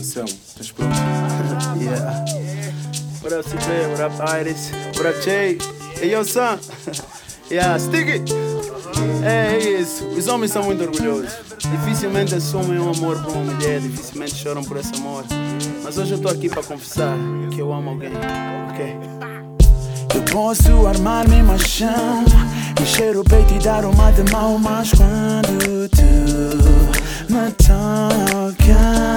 atenção. Estás pronto? Yeah. What up, CP? What up, Iris? What up, Jay? Hey, yo, son. Yeah, Sticky. É isso. Os homens são muito orgulhosos. Dificilmente assumem um amor por uma mulher, dificilmente choram por esse amor. Mas hoje eu tô aqui para confessar que eu amo alguém, ok? Eu posso armar-me machão, encher o peito e dar uma de mal, mas quando tu me tocas,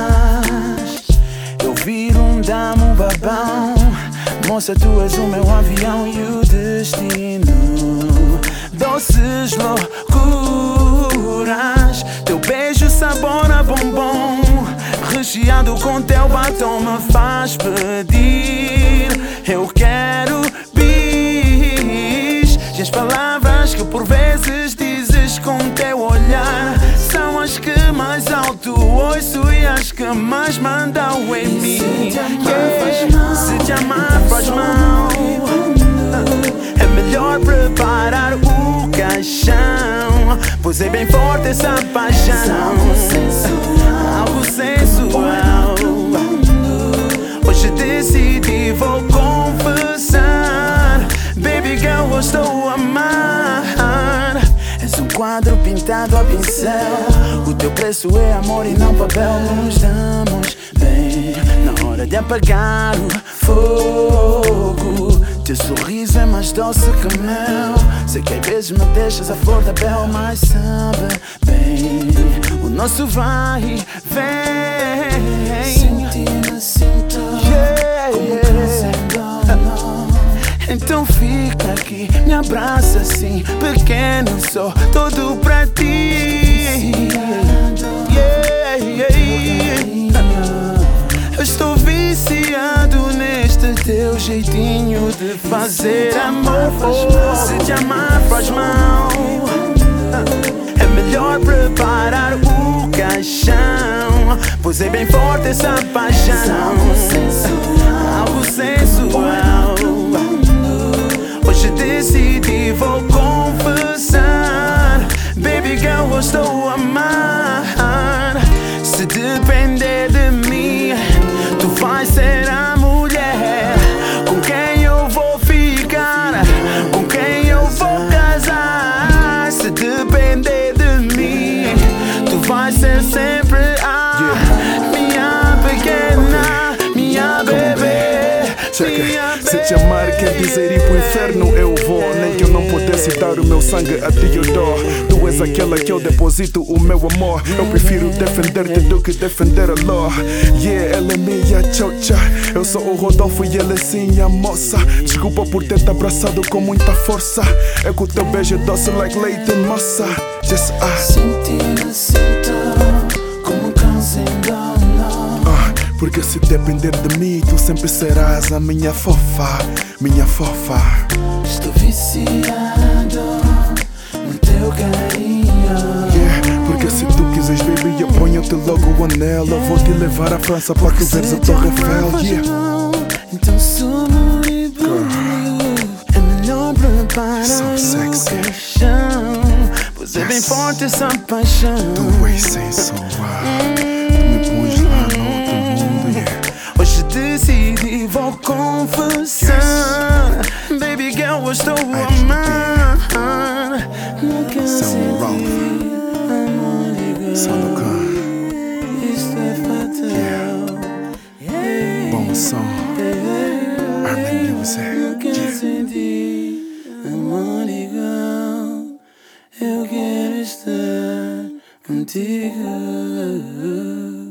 eu viro um damo babão. Moça, tu és o meu avião e o destino. Doces loucuras, teu beijo sabor a bombom, recheado com teu batom me faz pedir. Eu quero bis. E as palavras que por vezes dizes com teu olhar são as que mais alto ouço e as que mais mandam em mim. Se te amar faz mal, é melhor preparar o caixão, pois é bem forte essa paixão. Algo sensual. Hoje decidi, vou confessar, baby girl, eu estou a amar. És um quadro pintado a pincel, o teu preço é amor e não papel. Nos damos bem na hora de apagar o fogo. Teu sorriso é mais doce que mel. Sei que às vezes me deixas a flor da pele, mas sabe bem, o nosso vai e vem. Sentir-me sinto, então fica aqui, me abraça assim, pequeno, sou todo pra ti. Eu estou viciado neste teu jeitinho de fazer amor. Se te amar faz mal, é melhor preparar o caixão, pois é bem forte essa paixão. Algo sensual. Hoje decidi, vou confessar, baby girl, eu estou a amar. Se depender de mim, tu vais ser a mulher com quem eu vou ficar, com quem eu vou casar. Se depender de mim, tu vais ser sempre a minha pequena, minha bebê. Se te amar quer dizer ir pro inferno, eu vou. Nem que eu não pudesse dar o meu sangue, a ti eu dou. Tu és aquela que eu deposito o meu amor. Eu prefiro defender-te do que defender a law. Yeah, ela é minha chocha, eu sou o Rodolfo e ela é sim a moça. Desculpa por ter te abraçado com muita força. É que o teu beijo é doce like leite e moça. Just Sentir-me sinto como um cão sem dono. Porque se depender de mim, tu sempre serás a minha fofa, minha fofa. Estou viciado no teu carinho. Porque se tu quiseres, baby, eu ponho-te logo o anel. Eu vou te levar à França para tu veres a Torre Eiffel. Então sumo e brilho, é melhor preparar o caixão, pois é bem forte essa paixão. Tu és sensual, tu me pões lá no outro mundo, yeah. Hoje decidi, vou confessar, baby girl, eu estou a amar. Nunca São Ralph, São Lucan, isto é fatal. bom som, Armin Music. Nunca senti amor igual. Eu quero estar contigo.